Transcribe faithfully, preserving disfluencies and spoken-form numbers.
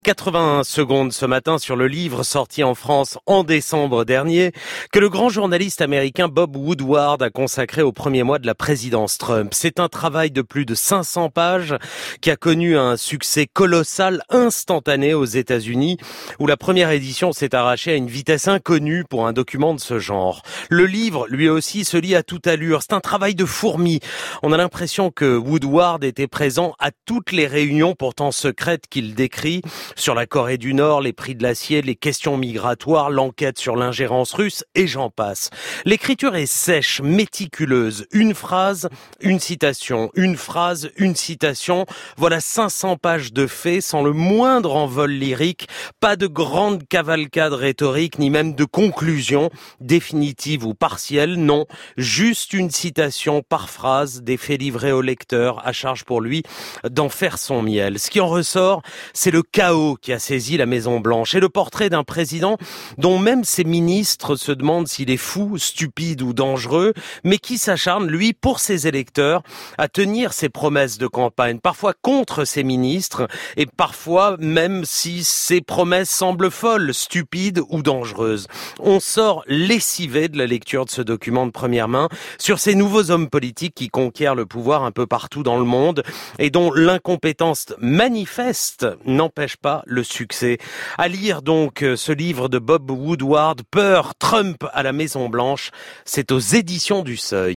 quatre-vingts secondes ce matin sur le livre sorti en France en décembre dernier que le grand journaliste américain Bob Woodward a consacré au premier mois de la présidence Trump. C'est un travail de plus de cinq cents pages qui a connu un succès colossal instantané aux États-Unis où la première édition s'est arrachée à une vitesse inconnue pour un document de ce genre. Le livre, lui aussi, se lit à toute allure. C'est un travail de fourmi. On a l'impression que Woodward était présent à toutes les réunions pourtant secrètes qu'il décrit sur la Corée du Nord, les prix de l'acier, les questions migratoires, l'enquête sur l'ingérence russe et j'en passe. L'écriture est sèche, méticuleuse. Une phrase, une citation. Une phrase, une citation. Voilà cinq cents pages de faits sans le moindre envol lyrique, pas de grande cavalcade rhétorique, ni même de conclusion définitive ou partielle, non. Juste une citation par phrase, des faits livrés au lecteur, à charge pour lui d'en faire son miel. Ce qui en ressort, c'est le chaos qui a saisi la Maison-Blanche et le portrait d'un président dont même ses ministres se demandent s'il est fou, stupide ou dangereux, mais qui s'acharne, lui, pour ses électeurs, à tenir ses promesses de campagne, parfois contre ses ministres et parfois même si ses promesses semblent folles, stupides ou dangereuses. On sort lessivé de la lecture de ce document de première main sur ces nouveaux hommes politiques qui conquièrent le pouvoir un peu partout dans le monde et dont l'incompétence manifeste n'empêche pas le succès. À lire donc ce livre de Bob Woodward, Peur, Trump à la Maison-Blanche, c'est aux éditions du Seuil.